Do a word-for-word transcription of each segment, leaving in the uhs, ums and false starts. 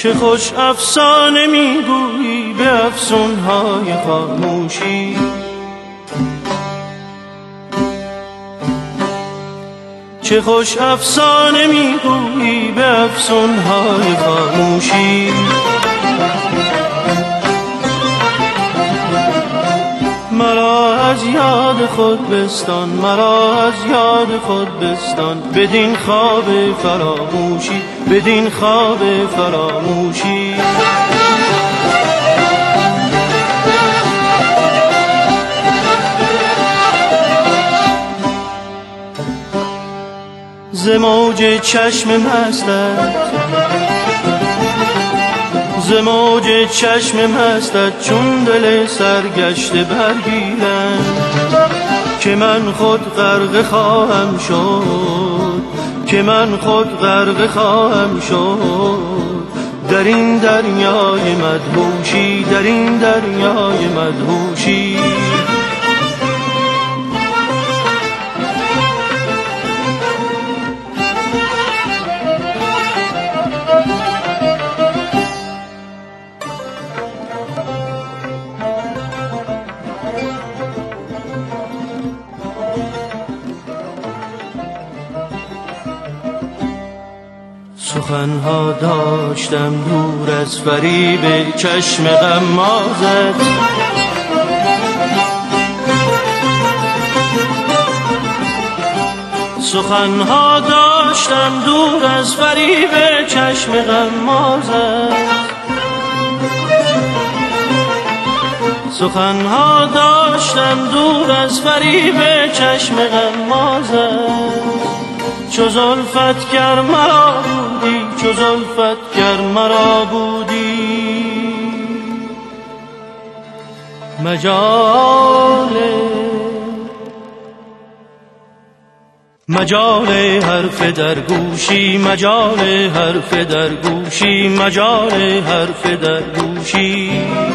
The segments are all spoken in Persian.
چه خوش افسانه میگویی به افسونهای خاموشی. چه خوش افسانه میگویی به افسونهای خاموشی. مرا از یاد خود بستان، مرا از یاد خود بستان، بدین خواب فراموشی، بدین خواب فراموشی. ز موج چشم مستت، ز موج چشم مستت چون دل سرگشته برگیرم، که من خود غرق خواهم شد، که من خود غرق خواهم شد در این دریای مدهوشی، در این دریای مدهوشی. سخنها داشتم دور از فریب چشم غمازت، سخنها داشتم دور از فریب چشم غمازت، سخنها داشتم دور از فریب چشم غمازت. چو زلفت گر مرا بودی، چو زلفت گر مرا بودی، مجال مجال حرف در گوشی، مجال حرف در گوشی، مجال حرف در گوشی.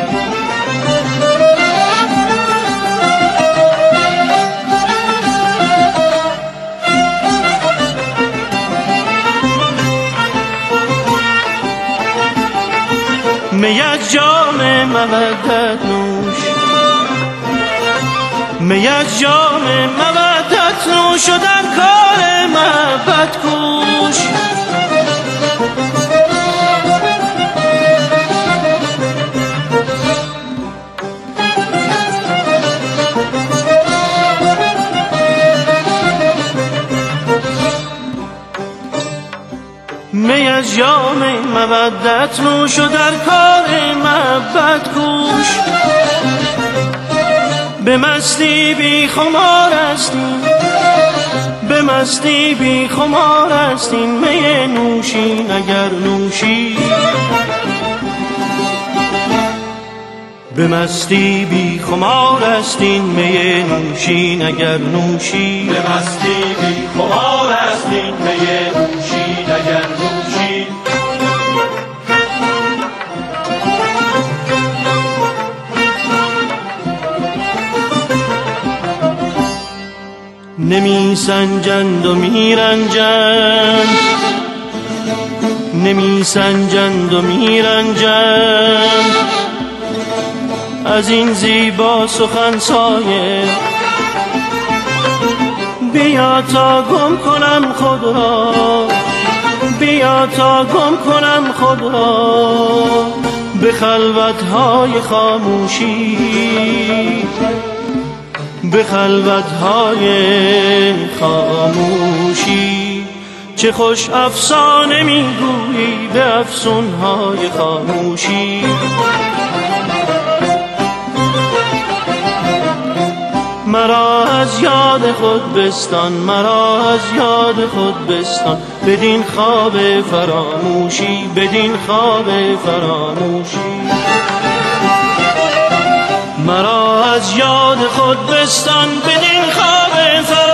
می از جام مودت نوش، می از جام مودت نوش و در کار محبت کوش. می از جام مودت نوش و در کار محبت کوش. به مستی بی خمار هستیم، به مستی بی خمار هستیم، می نوشین اگر نوشی. به مستی بی خمار هستیم، می نوشین اگر نوشی. به مستی بی خمار هستیم، می نوشین اگر نوشی. نمی سنجند و می رنجند، نمی سنجند و می رنجند از این زیبا سخن سایه. بیا تا گم کنم خود را، بیا تا گم کنم خود را به خلوت‌های خاموشی، به خلوت‌های خاموشی. چه خوش افسانه میگویی به افسونهای خاموشی. مرا از یاد خود بستان، مرا از یاد خود بستان، بدین خواب فراموشی، بدین خواب فراموشی. مرا از یاد خود بستان، بدین خواب فراموشی.